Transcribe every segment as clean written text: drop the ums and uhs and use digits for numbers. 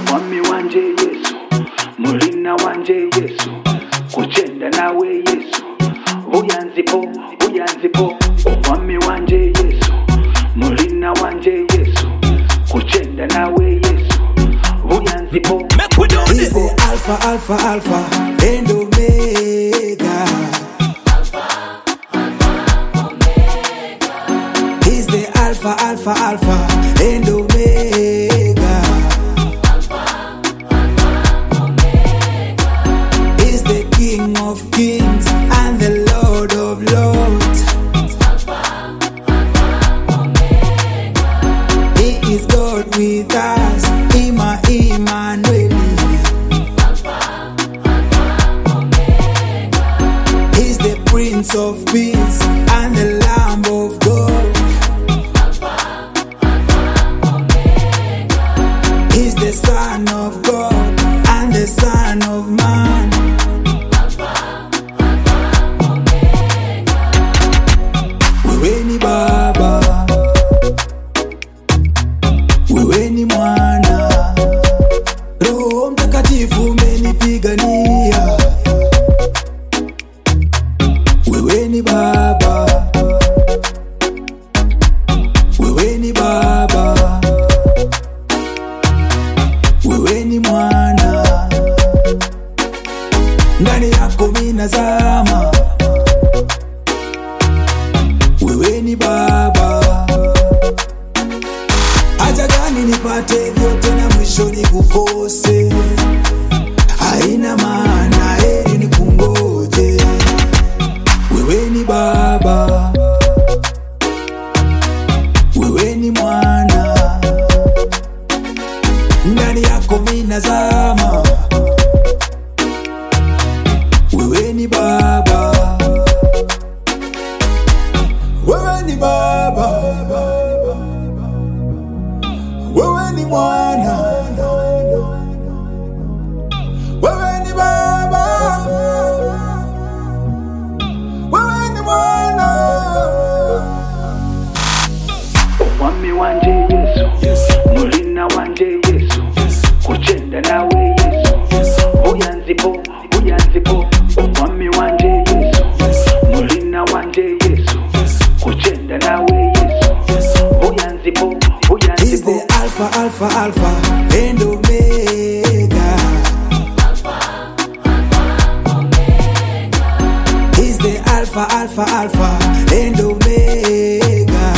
Omwami wanje Yesu, mulina wanje Yesu, kuchenda nawe Yesu, uyanzipo, uyanzipo. Omwami wanje Yesu, mulina wanje Yesu, kuchenda nawe Yesu, uyanzipo. He's the Alpha, Alpha, Alpha, and Omega. He's the Alpha, Alpha, Alpha, and Omega. He's the King of Kings and the Lord of Lords. He is God with us, Emmanuel. He's the Prince of Peace and the Lamb of God. He's the Son of God and the Son of Man. Wewe ni Baba, wewe ni Mwana, Roho Mtakatifu umenipigania. Wewe ni Baba, wewe ni Baba, wewe ni Mwana, ndani yako mimi nazama. Wewe ni Baba, haja gani nipate vyote na mwisho nikukose? Haina maana, heri nikungoje. Wewe ni Baba, wewe ni Mwana, ndani yako mimi nazama. Wewe ni Baba, wewe ni Baba, wewe ni Mwana, wewe ni Baba, wewe ni Mwana. Omwami wanje Yesu, mulina wanje Yesu, kuchenda nawe Yesu, uyanzipo, uyanzipo. Omwami wanje Yesu, mulina wanje Yesu, kuchenda nawe Yesu, uyanzipo, He's uyanzipo. the Alpha, Alpha, Alpha, and Omega. He's the Alpha, Alpha, Alpha, and Omega.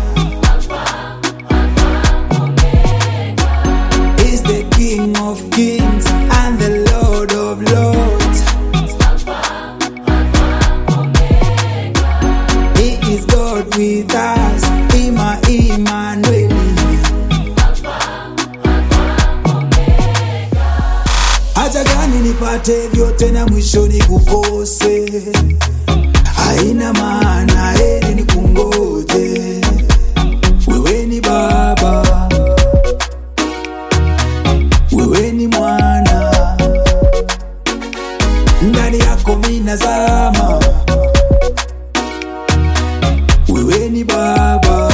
He's the King of Kings and the Lord of Lords. He is God with us, Emmanuel. Haja gani nipate vyote na mwisho nikukose? Haina maana, heri nikungoje. Wewe ni Baba, wewe ni Mwana, ndani yako mimi nazama. Wewe ni Baba,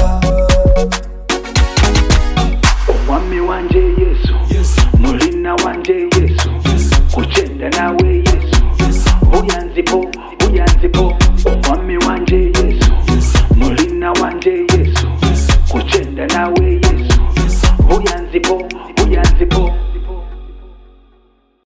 Omwami wanje Yesu, mulina wanje Yesu, kuchenda nawe Yesu, uyanzipo, uyanzipo. Omwami wanje Yesu, mulina wanje Yesu, kuchenda nawe Yesu, uyanzipo, uyanzipo.